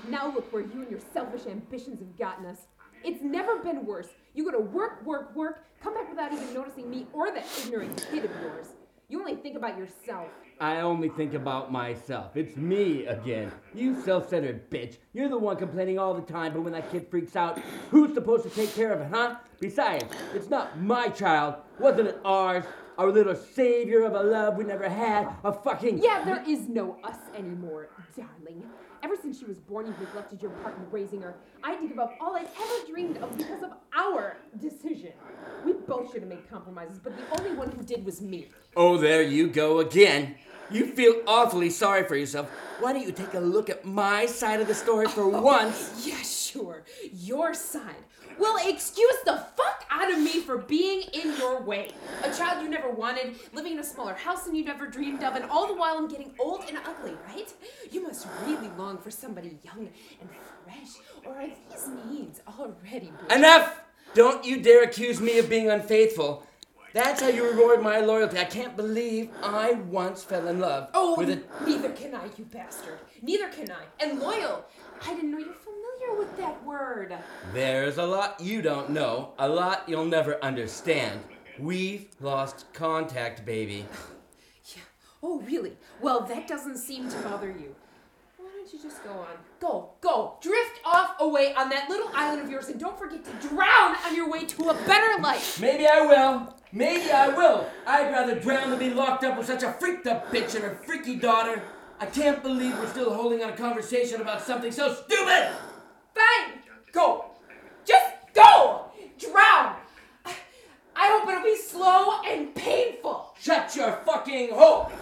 Now look where you and your selfish ambitions have gotten us. It's never been worse. You go to work, come back without even noticing me or that ignorant kid of yours. You only think about yourself. I only think about myself. It's me again. You self-centered bitch. You're the one complaining all the time, but when that kid freaks out, who's supposed to take care of it, huh? Besides, it's not my child. Wasn't it ours? Our little savior of a love we never had. A fucking... Yeah, there is no us anymore, darling. Ever since she was born, you've neglected your part in raising her. I had to give up all I'd ever dreamed of because of our decision. We both should have made compromises, but the only one who did was me. Oh, there you go again. You feel awfully sorry for yourself. Why don't you take a look at my side of the story for once? Yeah, sure. Your side. Well, excuse the fuck out of me for being in your way. A child you never wanted, living in a smaller house than you never dreamed of, and all the while I'm getting old and ugly, right? You must really long for somebody young and fresh, or are these needs already broken? Enough! Don't you dare accuse me of being unfaithful. That's how you reward my loyalty. I can't believe I once fell in love with a... Neither can I, you bastard. Neither can I. And loyal. I didn't know you were familiar with that word. There's a lot you don't know. A lot you'll never understand. We've lost contact, baby. Yeah. Oh, really? Well, that doesn't seem to bother you. Why don't you just go on? Go. Drift off away on that little island of yours and don't forget to drown on your way to a better life. Maybe I will. I'd rather drown than be locked up with such a freaked up bitch and her freaky daughter. I can't believe we're still holding on a conversation about something so stupid. Fine. Go. Just go. Drown. I hope it'll be slow and painful. Shut your fucking hole.